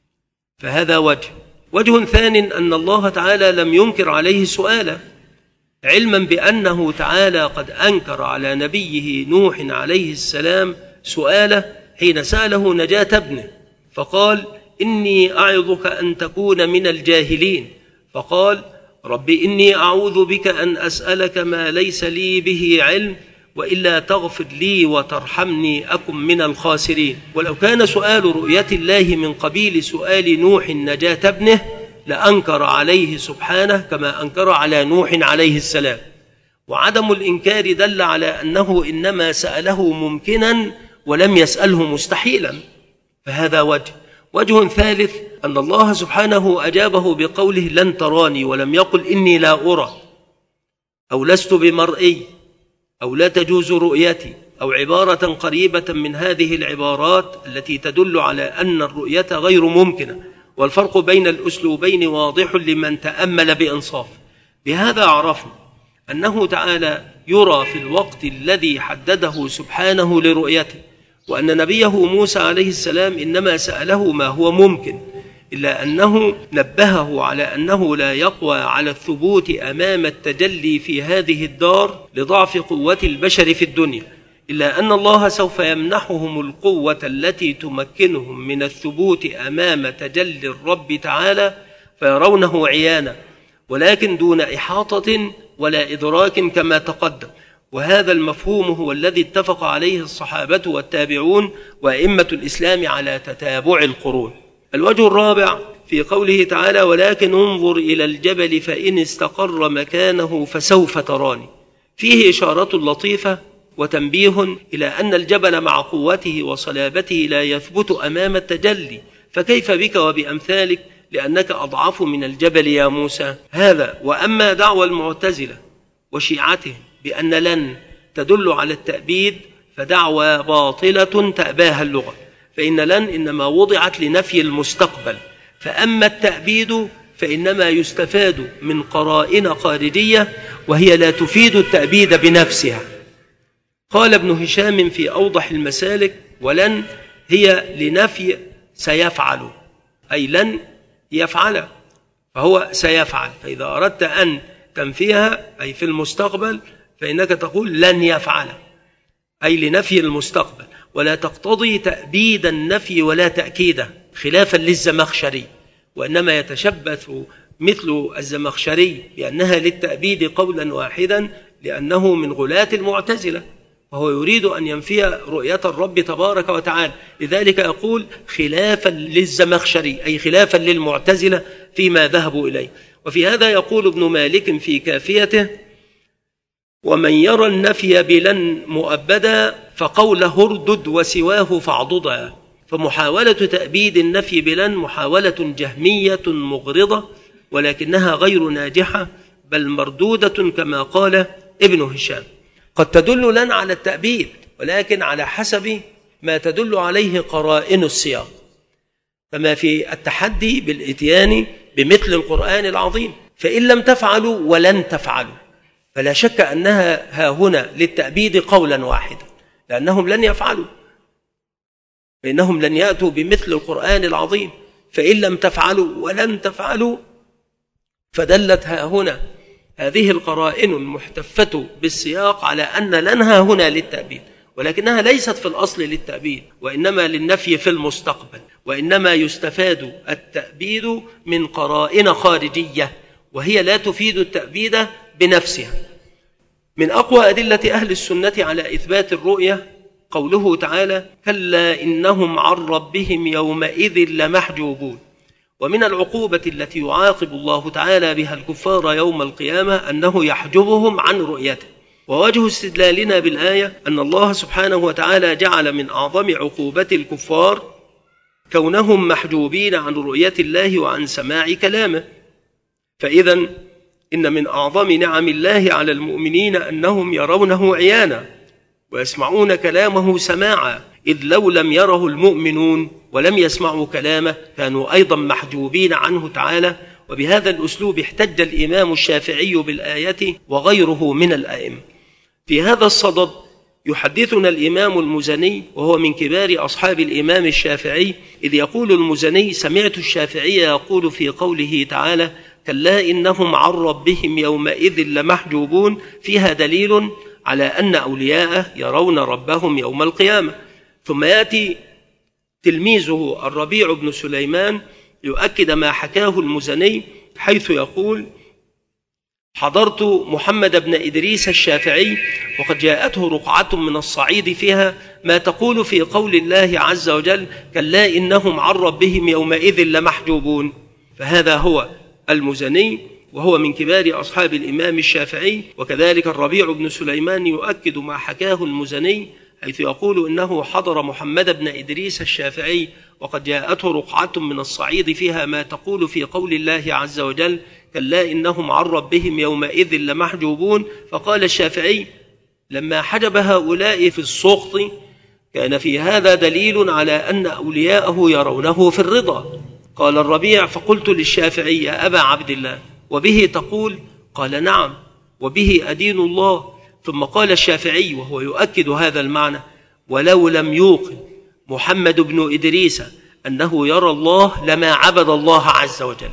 فهذا وجه. وجه ثان أن الله تعالى لم ينكر عليه سؤالا، علما بأنه تعالى قد أنكر على نبيه نوح عليه السلام سؤاله حين سأله نجاة ابنه، فقال: إني أعظك أن تكون من الجاهلين، فقال: رب إني أعوذ بك أن أسألك ما ليس لي به علم، وإلا تغفر لي وترحمني أكن من الخاسرين. ولو كان سؤال رؤية الله من قبيل سؤال نوح نجاة ابنه لأنكر عليه سبحانه كما أنكر على نوح عليه السلام، وعدم الإنكار دل على أنه إنما سأله ممكنا ولم يسأله مستحيلا، فهذا وجه. وجه ثالث أن الله سبحانه أجابه بقوله: لن تراني، ولم يقل إني لا أرى، أو لست بمرئي، أو لا تجوز رؤيتي، أو عبارة قريبة من هذه العبارات التي تدل على أن الرؤية غير ممكنة. والفرق بين الأسلوبين واضح لمن تأمل بإنصاف. بهذا عرفنا أنه تعالى يرى في الوقت الذي حدده سبحانه لرؤيته، وأن نبيه موسى عليه السلام إنما سأله ما هو ممكن، إلا أنه نبهه على أنه لا يقوى على الثبوت أمام التجلي في هذه الدار لضعف قوة البشر في الدنيا، إلا أن الله سوف يمنحهم القوة التي تمكنهم من الثبوت أمام تجلي الرب تعالى فيرونه عيانا، ولكن دون إحاطة ولا إدراك كما تقدم. وهذا المفهوم هو الذي اتفق عليه الصحابة والتابعون وأئمة الإسلام على تتابع القرون. الوجه الرابع في قوله تعالى: ولكن انظر إلى الجبل فإن استقر مكانه فسوف تراني، فيه إشارة لطيفة وتنبيه إلى أن الجبل مع قوته وصلابته لا يثبت أمام التجلي، فكيف بك وبأمثالك لأنك أضعف من الجبل يا موسى. هذا. وأما دعوى المعتزلة وشيعتهم بأن لن تدل على التأبيد فدعوى باطلة تأباها اللغة، فإن لن إنما وضعت لنفي المستقبل، فأما التأبيد فإنما يستفاد من قرائن خارجية وهي لا تفيد التأبيد بنفسها. قال ابن هشام في أوضح المسالك: ولن هي لنفي سيفعل، أي لن يفعل فهو سيفعل، فإذا أردت أن تنفيها أي في المستقبل فإنك تقول لن يفعل، أي لنفي المستقبل، ولا تقتضي تأبيد النفي ولا تأكيده، خلافا للزمخشري، وإنما يتشبث مثل الزمخشري بأنها للتأبيد قولا واحدا لأنه من غلاة المعتزلة، وهو يريد أن ينفي رؤية الرب تبارك وتعالى، لذلك يقول خلافا للزمخشري أي خلافا للمعتزلة فيما ذهبوا إليه. وفي هذا يقول ابن مالك في كافيته: ومن يرى النفي بلن مؤبدا فقوله اردد وسواه فاعضدا. فمحاولة تأبيد النفي بلن محاولة جهمية مغرضة، ولكنها غير ناجحة بل مردودة كما قال ابن هشام. قد تدل لن على التأبيد، ولكن على حسب ما تدل عليه قرائن السياق، كما في التحدي بالإتيان بمثل القرآن العظيم. فإن لم تفعلوا ولن تفعلوا، فلا شك أنها ها هنا للتأبيد قولا واحدا، لأنهم لن يفعلوا، فإنهم لن يأتوا بمثل القرآن العظيم. فإن لم تفعلوا ولن تفعلوا، فدلت ها هنا هذه القرائن المحتفة بالسياق على أن لنها هنا للتأبيد، ولكنها ليست في الأصل للتأبيد، وإنما للنفي في المستقبل، وإنما يستفاد التأبيد من قرائن خارجية، وهي لا تفيد التأبيد بنفسها. من أقوى أدلة أهل السنة على إثبات الرؤية قوله تعالى: كلا إنهم عن ربهم يومئذ لمحجوبون. ومن العقوبة التي يعاقب الله تعالى بها الكفار يوم القيامة أنه يحجبهم عن رؤيته. ووجه استدلالنا بالآية أن الله سبحانه وتعالى جعل من أعظم عقوبة الكفار كونهم محجوبين عن رؤية الله وعن سماع كلامه. فإذا إن من أعظم نعم الله على المؤمنين أنهم يرونه عيانا ويسمعون كلامه سماعا، إذ لو لم يره المؤمنون ولم يسمعوا كلامه كانوا أيضا محجوبين عنه تعالى. وبهذا الأسلوب احتج الإمام الشافعي بالآية وغيره من الأئمة. في هذا الصدد يحدثنا الإمام المزني، وهو من كبار أصحاب الإمام الشافعي، إذ يقول المزني: سمعت الشافعي يقول في قوله تعالى: كلا إنهم عن ربهم يومئذ لمحجوبون، فيها دليل على أن أولياءه يرون ربهم يوم القيامة. ثم يأتي تلميذه الربيع بن سليمان يؤكد ما حكاه المزني، حيث يقول: حضرت محمد بن إدريس الشافعي وقد جاءته رقعة من الصعيد فيها ما تقول في قول الله عز وجل: كلا إنهم عن ربهم يومئذ لمحجوبون. فهذا هو المزني، وهو من كبار أصحاب الإمام الشافعي. وكذلك الربيع بن سليمان يؤكد ما حكاه المزني، حيث يقول إنه حضر محمد بن إدريس الشافعي وقد جاءته رقعة من الصعيد فيها ما تقول في قول الله عز وجل: كلا إنهم عن ربهم يومئذ لمحجوبون. فقال الشافعي: لما حجب هؤلاء في السخط كان في هذا دليل على أن أولياءه يرونه في الرضا. قال الربيع: فقلت للشافعي: يا أبا عبد الله، وبه تقول؟ قال: نعم، وبه أدين الله. ثم قال الشافعي وهو يؤكد هذا المعنى: ولو لم يوقن محمد بن إدريس أنه يرى الله لما عبد الله عز وجل.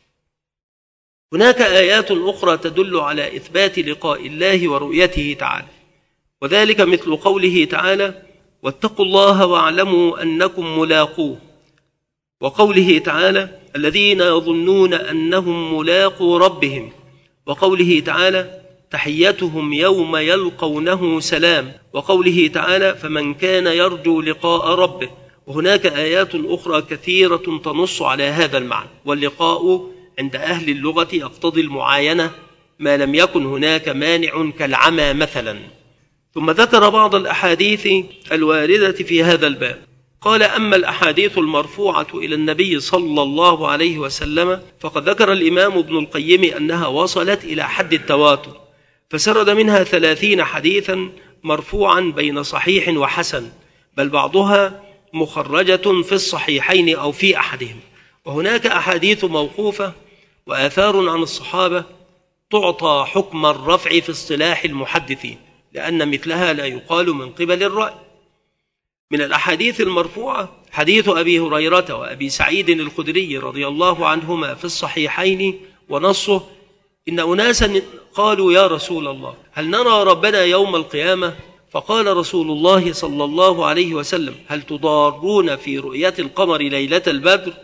هناك آيات أخرى تدل على إثبات لقاء الله ورؤيته تعالى، وذلك مثل قوله تعالى: واتقوا الله واعلموا أنكم ملاقوه، وقوله تعالى: الذين يظنون أنهم ملاقو ربهم، وقوله تعالى: تحيتهم يوم يلقونه سلام، وقوله تعالى: فمن كان يرجو لقاء ربه. وهناك آيات أخرى كثيرة تنص على هذا المعنى. واللقاء عند أهل اللغة يقتضي المعاينة ما لم يكن هناك مانع كالعمى مثلا. ثم ذكر بعض الأحاديث الواردة في هذا الباب. قال: أما الأحاديث المرفوعة إلى النبي صلى الله عليه وسلم فقد ذكر الإمام ابن القيم أنها وصلت إلى حد التواتر، فسرد منها ثلاثين حديثا مرفوعا بين صحيح وحسن، بل بعضها مخرجة في الصحيحين أو في أحدهم. وهناك أحاديث موقوفة وآثار عن الصحابة تعطى حكم الرفع في اصطلاح المحدثين، لأن مثلها لا يقال من قبل الرأي. من الأحاديث المرفوعة حديث أبي هريرة وأبي سعيد الخدري رضي الله عنهما في الصحيحين، ونصه: إن أناسا قالوا: يا رسول الله، هل نرى ربنا يوم القيامة؟ فقال رسول الله صلى الله عليه وسلم: هل تضارون في رؤية القمر ليلة البدر؟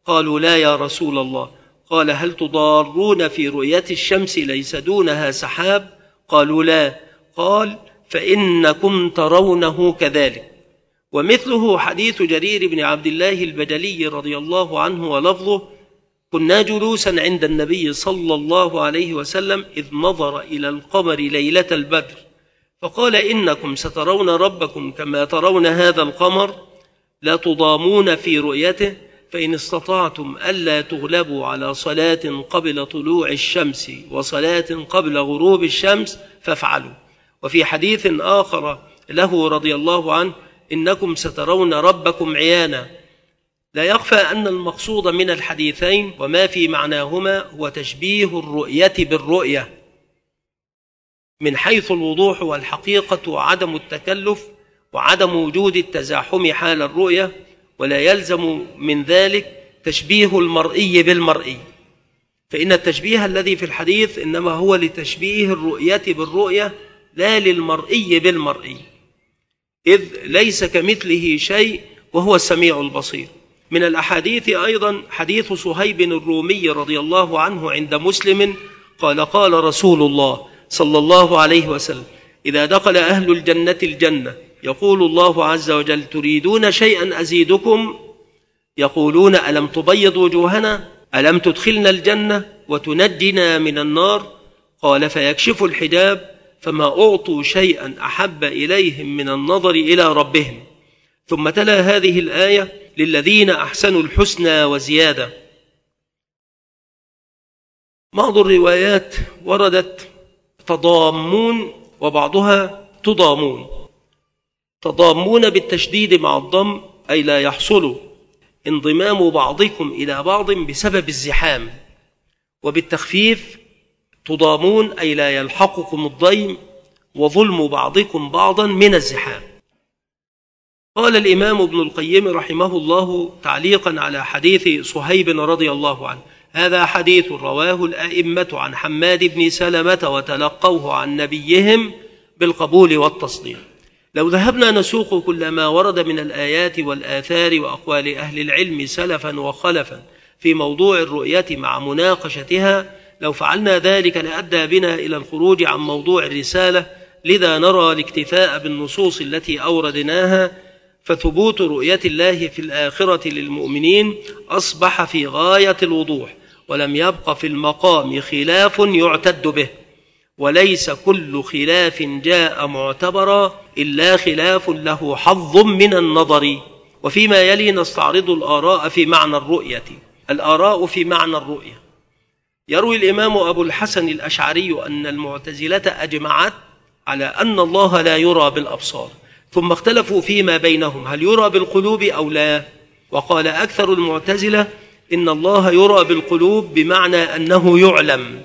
قالوا لا يا رسول الله. قال هل تضارون في رؤية الشمس ليس دونها سحاب؟ قالوا لا. قال فإنكم ترونه كذلك. ومثله حديث جرير بن عبد الله البجلي رضي الله عنه ولفظه: كنا جلوسا عند النبي صلى الله عليه وسلم إذ نظر إلى القمر ليلة البدر فقال: إنكم سترون ربكم كما ترون هذا القمر، لا تضامون في رؤيته، فإن استطعتم ألا تغلبوا على صلاة قبل طلوع الشمس وصلاة قبل غروب الشمس فافعلوا. وفي حديث آخر له رضي الله عنه: إنكم سترون ربكم عيانا. لا يخفى أن المقصود من الحديثين وما في معناهما هو تشبيه الرؤية بالرؤية من حيث الوضوح والحقيقة وعدم التكلف وعدم وجود التزاحم حال الرؤية، ولا يلزم من ذلك تشبيه المرئي بالمرئي، فإن التشبيه الذي في الحديث إنما هو لتشبيه الرؤية بالرؤية لا للمرئي بالمرئي، إذ ليس كمثله شيء وهو السميع البصير. من الأحاديث أيضا حديث صهيب الرومي رضي الله عنه عند مسلم قال: قال رسول الله صلى الله عليه وسلم: إذا دخل أهل الجنة الجنة يقول الله عز وجل: تريدون شيئا أزيدكم؟ يقولون: ألم تبيض وجوهنا؟ ألم تدخلنا الجنة وتنجنا من النار؟ قال: فيكشف الحجاب فما أعطوا شيئا أحب إليهم من النظر إلى ربهم. ثم تلا هذه الآية: للذين أحسنوا الحسنى وزيادة. بعض الروايات وردت تضامون وبعضها تضامون. تضامون بالتشديد مع الضم، أي لا يحصل انضمام بعضكم إلى بعض بسبب الزحام، وبالتخفيف تضامون أي لا يلحقكم الضيم وظلم بعضكم بعضا من الزحام. قال الإمام ابن القيم رحمه الله تعليقا على حديث صهيب رضي الله عنه: هذا حديث رواه الأئمة عن حماد بن سلمة وتلقوه عن نبيهم بالقبول والتصديق. لو ذهبنا نسوق كل ما ورد من الآيات والآثار وأقوال أهل العلم سلفا وخلفا في موضوع الرؤية مع مناقشتها، لو فعلنا ذلك لأدى بنا إلى الخروج عن موضوع الرسالة، لذا نرى الاكتفاء بالنصوص التي أوردناها، فثبوت رؤية الله في الآخرة للمؤمنين أصبح في غاية الوضوح، ولم يبق في المقام خلاف يعتد به، وليس كل خلاف جاء معتبرا إلا خلاف له حظ من النظر. وفيما يلي نستعرض الآراء في معنى الرؤية. الآراء في معنى الرؤية: يروي الإمام أبو الحسن الأشعري أن المعتزلة أجمعت على أن الله لا يرى بالأبصار، ثم اختلفوا فيما بينهم هل يرى بالقلوب أو لا، وقال أكثر المعتزلة إن الله يرى بالقلوب بمعنى أنه يعلم.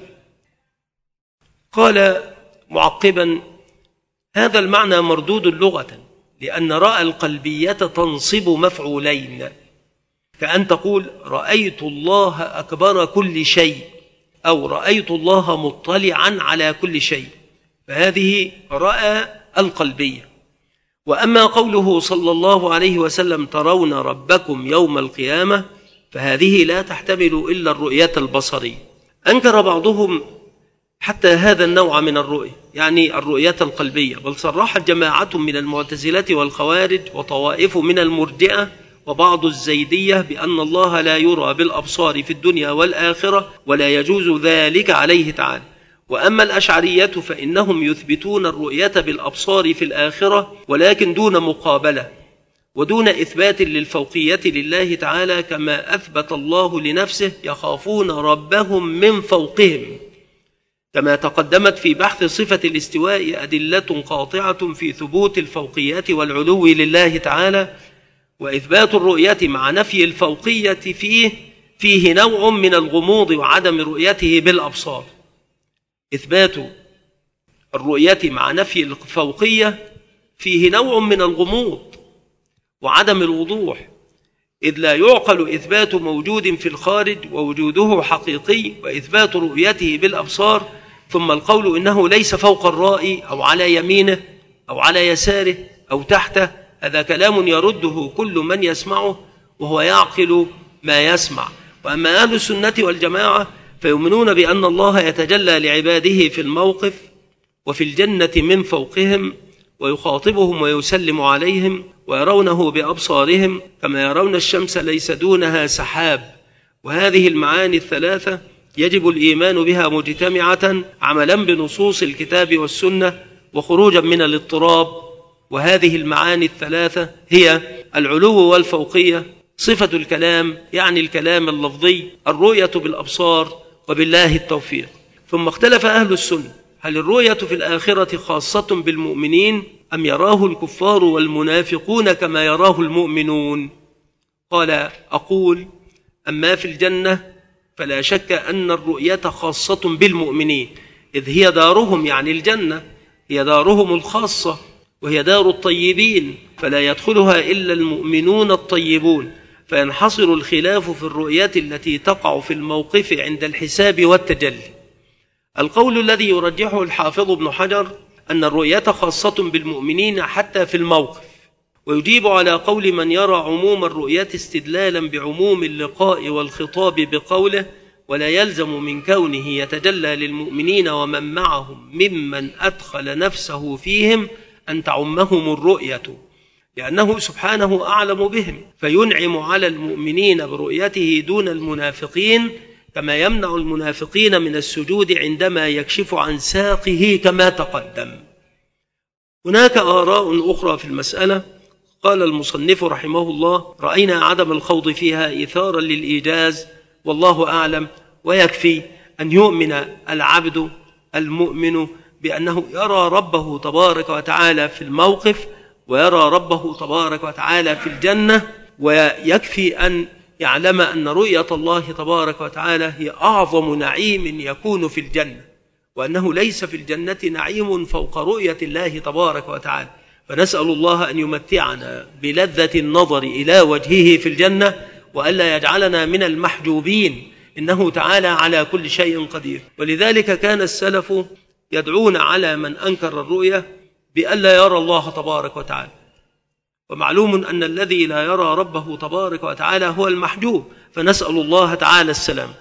قال معقبا: هذا المعنى مردود لغة، لأن رأى القلبية تنصب مفعولين، كأن تقول رأيت الله أكبر كل شيء، أو رأيت الله مطلعا على كل شيء، فهذه رأى القلبية. وأما قوله صلى الله عليه وسلم ترون ربكم يوم القيامة، فهذه لا تحتمل إلا الرؤية البصرية. أنكر بعضهم حتى هذا النوع من الرؤية، يعني الرؤية القلبية، بل صرحت جماعة من المعتزلة والخوارج وطوائف من المرجئة وبعض الزيدية بأن الله لا يرى بالأبصار في الدنيا والآخرة، ولا يجوز ذلك عليه تعالى. وأما الأشعرية فإنهم يثبتون الرؤية بالأبصار في الآخرة، ولكن دون مقابلة ودون إثبات للفوقية لله تعالى، كما أثبت الله لنفسه يخافون ربهم من فوقهم، كما تقدمت في بحث صفة الاستواء أدلة قاطعة في ثبوت الفوقية والعلو لله تعالى. وإثبات الرؤية مع نفي الفوقية فيه فيه نوع من الغموض وعدم رؤيته بالأبصار. إثبات الرؤية مع نفي الفوقية فيه نوع من الغموض وعدم الوضوح، إذ لا يعقل إثبات موجود في الخارج ووجوده حقيقي وإثبات رؤيته بالأبصار، ثم القول إنه ليس فوق الرائي أو على يمينه أو على يساره أو تحته، هذا كلام يرده كل من يسمعه وهو يعقل ما يسمع. وأما أهل السنة والجماعة فيؤمنون بأن الله يتجلى لعباده في الموقف وفي الجنة من فوقهم، ويخاطبهم ويسلم عليهم، ويرونه بأبصارهم كما يرون الشمس ليس دونها سحاب. وهذه المعاني الثلاثة يجب الإيمان بها مجتمعة عملا بنصوص الكتاب والسنة وخروجا من الاضطراب. وهذه المعاني الثلاثة هي العلو والفوقية، صفة الكلام يعني الكلام اللفظي، الرؤية بالأبصار، وبالله التوفيق. ثم اختلف أهل السنة هل الرؤية في الآخرة خاصة بالمؤمنين أم يراه الكفار والمنافقون كما يراه المؤمنون؟ قال: أقول أما في الجنة فلا شك أن الرؤية خاصة بالمؤمنين، إذ هي دارهم، يعني الجنة هي دارهم الخاصة، وهي دار الطيبين، فلا يدخلها إلا المؤمنون الطيبون، فينحصر الخلاف في الرؤية التي تقع في الموقف عند الحساب والتجلي. القول الذي يرجحه الحافظ ابن حجر أن الرؤية خاصة بالمؤمنين حتى في الموقف، ويجيب على قول من يرى عموم الرؤية استدلالا بعموم اللقاء والخطاب بقوله: ولا يلزم من كونه يتجلى للمؤمنين ومن معهم ممن أدخل نفسه فيهم أن تعمهم الرؤية، لأنه سبحانه أعلم بهم، فينعم على المؤمنين برؤيته دون المنافقين، كما يمنع المنافقين من السجود عندما يكشف عن ساقه كما تقدم. هناك آراء أخرى في المسألة. قال المصنف رحمه الله: رأينا عدم الخوض فيها إيثارا للإيجاز، والله أعلم، ويكفي أن يؤمن العبد المؤمن بأنه يرى ربه تبارك وتعالى في الموقف، ويرى ربه تبارك وتعالى في الجنة، ويكفي أن يعلم أن رؤية الله تبارك وتعالى هي أعظم نعيم يكون في الجنة، وأنه ليس في الجنة نعيم فوق رؤية الله تبارك وتعالى. فنسأل الله أن يمتعنا بلذة النظر إلى وجهه في الجنة، وألا يجعلنا من المحجوبين، إنه تعالى على كل شيء قدير. ولذلك كان السلف يدعون على من أنكر الرؤية بألا يرى الله تبارك وتعالى، ومعلوم أن الذي لا يرى ربه تبارك وتعالى هو المحجوب، فنسأل الله تعالى السلام.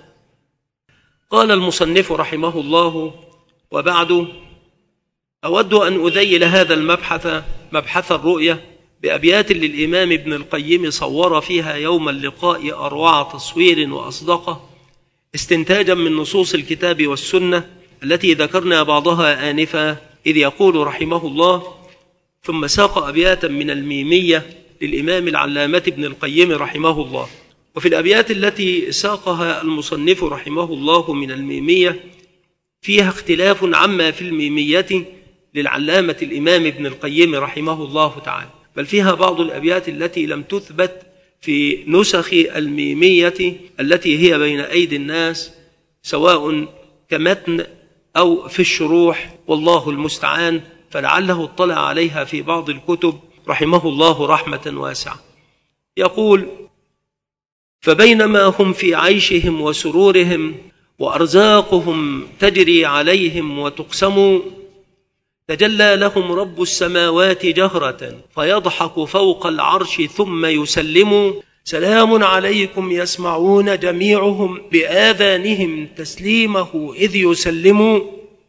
قال المصنف رحمه الله: وبعد، أود أن أذيل هذا المبحث، مبحث الرؤية، بأبيات للإمام ابن القيم صور فيها يوم اللقاء أروع تصوير وأصدقه، استنتاجا من نصوص الكتاب والسنة التي ذكرنا بعضها آنفا، إذ يقول رحمه الله: ثم ساق أبياتا من الميمية للإمام العلامة ابن القيم رحمه الله. وفي الأبيات التي ساقها المصنف رحمه الله من الميمية فيها اختلاف عما في الميمية للعلامة الإمام ابن القيم رحمه الله تعالى، بل فيها بعض الأبيات التي لم تثبت في نسخ الميمية التي هي بين أيدي الناس، سواء كمتن أو في الشروح، والله المستعان، فلعله اطلع عليها في بعض الكتب رحمه الله رحمة واسعة. يقول: فبينما هم في عيشهم وسرورهم وأرزاقهم تجري عليهم وتقسم، تجلى لهم رب السماوات جهرة فيضحك فوق العرش ثم يسلم: سلام عليكم يسمعون جميعهم بآذانهم تسليمه إذ يسلم.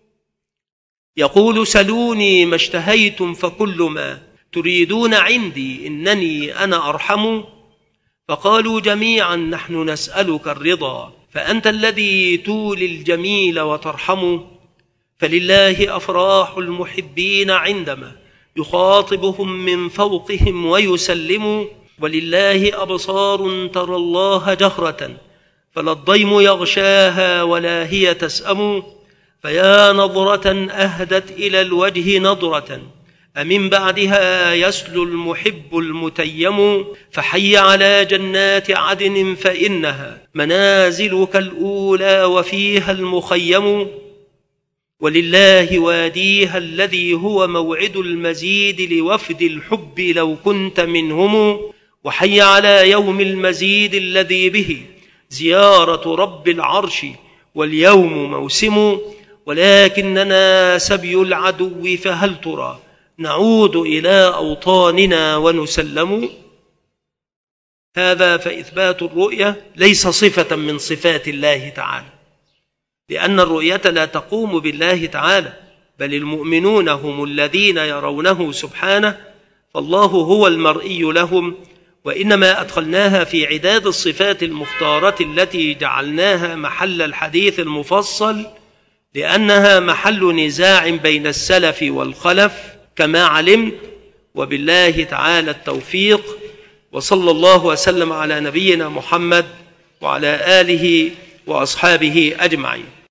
يقول: سلوني ما اشتهيتم فكل ما تريدون عندي إنني أنا أرحم. فقالوا جميعا: نحن نسألك الرضا فأنت الذي تولي الجميل وترحم. فلله أفراح المحبين عندما يخاطبهم من فوقهم ويسلم، ولله أبصار ترى الله جهرة فلا الضيم يغشاها ولا هي تسأم. فيا نظرة أهدت إلى الوجه نظرة أمن بعدها يسلو المحب المتيم. فحي على جنات عدن فإنها منازلك الأولى وفيها المخيم. ولله واديها الذي هو موعد المزيد لوفد الحب لو كنت منهم. وحي على يوم المزيد الذي به زيارة رب العرش واليوم موسم. ولكننا سبي العدو فهل ترى نعود إلى أوطاننا ونسلم. هذا فإثبات الرؤية ليس صفة من صفات الله تعالى، لأن الرؤية لا تقوم بالله تعالى، بل المؤمنون هم الذين يرونه سبحانه، فالله هو المرئي لهم، وإنما أدخلناها في عداد الصفات المختارة التي جعلناها محل الحديث المفصل، لأنها محل نزاع بين السلف والخلف كما علمت. وبالله تعالى التوفيق، وصلى الله وسلم على نبينا محمد وعلى آله وأصحابه أجمعين.